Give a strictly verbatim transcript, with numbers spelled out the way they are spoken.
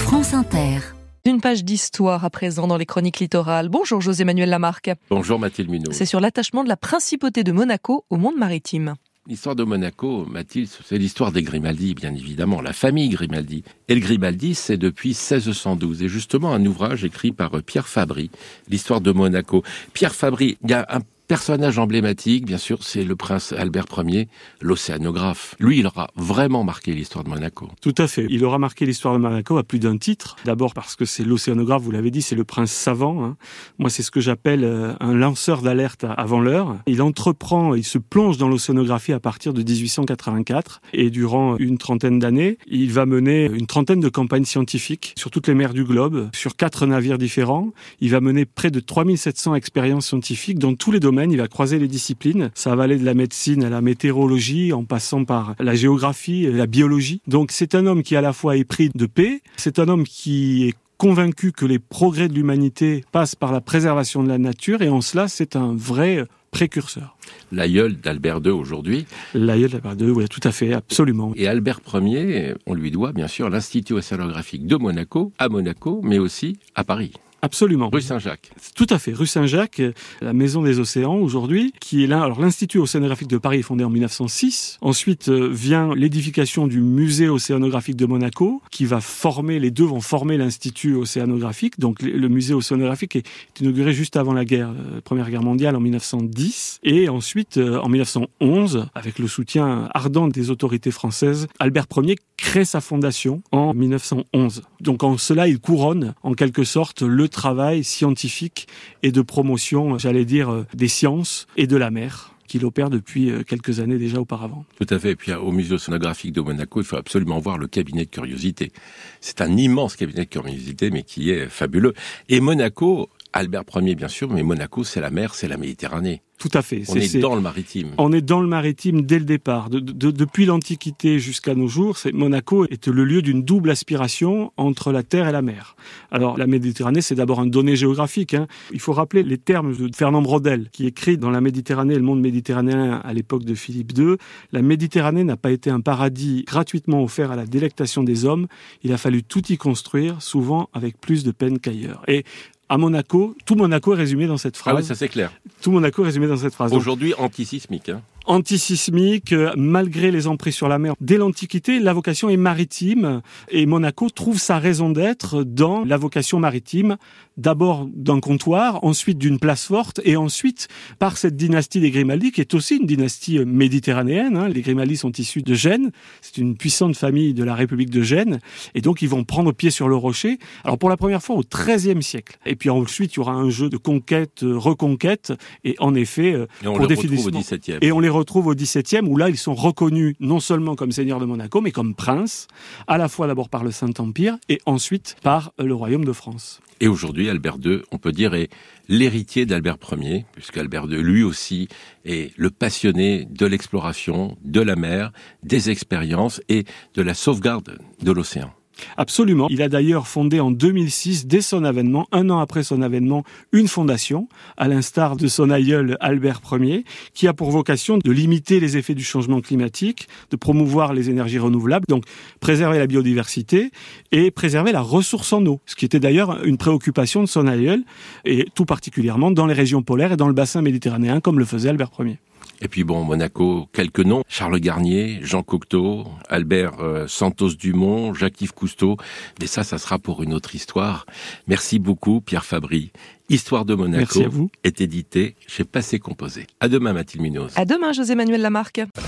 France Inter. Une page d'histoire à présent dans les chroniques littorales. Bonjour José-Manuel Lamarque. Bonjour Mathilde Munoz. C'est sur l'attachement de la principauté de Monaco au monde maritime. L'histoire de Monaco, Mathilde, c'est l'histoire des Grimaldi, bien évidemment, la famille Grimaldi. Et le Grimaldi, c'est depuis seize cent douze. Et justement, un ouvrage écrit par Pierre Fabry, l'histoire de Monaco. Pierre Fabry, il y a un personnage emblématique, bien sûr, c'est le prince Albert Ier, l'océanographe. Lui, il aura vraiment marqué l'histoire de Monaco. Tout à fait. Il aura marqué l'histoire de Monaco à plus d'un titre. D'abord parce que c'est l'océanographe, vous l'avez dit, c'est le prince savant. Hein. Moi, c'est ce que j'appelle un lanceur d'alerte avant l'heure. Il entreprend, il se plonge dans l'océanographie à partir de dix-huit cent quatre-vingt-quatre. Et durant une trentaine d'années, il va mener une trentaine de campagnes scientifiques sur toutes les mers du globe, sur quatre navires différents. Il va mener près de trois mille sept cents expériences scientifiques dans tous les domaines. Il va croiser les disciplines. Ça va aller de la médecine à la météorologie, en passant par la géographie et la biologie. Donc c'est un homme qui à la fois est pris de paix, c'est un homme qui est convaincu que les progrès de l'humanité passent par la préservation de la nature, et en cela c'est un vrai précurseur. L'aïeul d'Albert deux aujourd'hui. L'aïeul d'Albert deux, oui, tout à fait, absolument. Et Albert Ier, on lui doit bien sûr l'Institut océanographique de Monaco, à Monaco, mais aussi à Paris. Absolument. Rue Saint-Jacques. Tout à fait. Rue Saint-Jacques, la maison des océans aujourd'hui, qui est là. Alors, l'Institut océanographique de Paris est fondé en mille neuf cent six. Ensuite euh, vient l'édification du musée océanographique de Monaco, qui va former, les deux vont former l'Institut océanographique. Donc, le musée océanographique est inauguré juste avant la guerre, euh, Première Guerre mondiale en mille neuf cent dix. Et ensuite, euh, en mille neuf cent onze, avec le soutien ardent des autorités françaises, Albert Ier crée sa fondation en mille neuf cent onze. Donc, en cela, il couronne, en quelque sorte, le travail scientifique et de promotion, j'allais dire, des sciences et de la mer, qu'il opère depuis quelques années déjà auparavant. Tout à fait. Et puis au musée océanographique de Monaco, il faut absolument voir le cabinet de curiosité. C'est un immense cabinet de curiosité, mais qui est fabuleux. Et Monaco, Albert Ier bien sûr, mais Monaco, c'est la mer, c'est la Méditerranée. Tout à fait. On c'est, est c'est, dans le maritime. On est dans le maritime dès le départ. De, de, depuis l'Antiquité jusqu'à nos jours, c'est, Monaco est le lieu d'une double aspiration entre la terre et la mer. Alors, la Méditerranée, c'est d'abord un donné géographique. Hein. Il faut rappeler les termes de Fernand Braudel, qui écrit dans La Méditerranée et le monde méditerranéen à l'époque de Philippe deux. La Méditerranée n'a pas été un paradis gratuitement offert à la délectation des hommes. Il a fallu tout y construire, souvent avec plus de peine qu'ailleurs. Et à Monaco, tout Monaco est résumé dans cette phrase. Ah oui, ça c'est clair. Tout Monaco est résumé dans cette phrase. Aujourd'hui, antisismique. Hein. Antisismique, malgré les emprises sur la mer. Dès l'Antiquité, la vocation est maritime, et Monaco trouve sa raison d'être dans la vocation maritime, d'abord d'un comptoir, ensuite d'une place forte, et ensuite par cette dynastie des Grimaldi, qui est aussi une dynastie méditerranéenne. Hein. Les Grimaldi sont issus de Gênes, c'est une puissante famille de la République de Gênes, et donc ils vont prendre pied sur le rocher, alors pour la première fois au treizième siècle. Et puis ensuite, il y aura un jeu de conquête, reconquête, et en effet, et on pour les retrouve au dix-septième. Et on les retrouve au dix-septième, où là, ils sont reconnus non seulement comme seigneurs de Monaco, mais comme princes, à la fois d'abord par le Saint-Empire, et ensuite par le Royaume de France. Et aujourd'hui, Albert deux, on peut dire, est l'héritier d'Albert Ier, puisque Albert deux, lui aussi, est le passionné de l'exploration, de la mer, des expériences et de la sauvegarde de l'océan. Absolument. Il a d'ailleurs fondé en deux mille six, dès son avènement, un an après son avènement, une fondation, à l'instar de son aïeul Albert Ier, qui a pour vocation de limiter les effets du changement climatique, de promouvoir les énergies renouvelables, donc préserver la biodiversité et préserver la ressource en eau, ce qui était d'ailleurs une préoccupation de son aïeul, et tout particulièrement dans les régions polaires et dans le bassin méditerranéen, comme le faisait Albert Ier. Et puis bon, Monaco, quelques noms. Charles Garnier, Jean Cocteau, Albert euh, Santos-Dumont, Jacques-Yves Cousteau. Mais ça, ça sera pour une autre histoire. Merci beaucoup, Pierre Fabry. Histoire de Monaco Merci à vous. Est édité chez Passé Composé. À demain, Mathilde Munoz. À demain, José-Manuel Lamarque.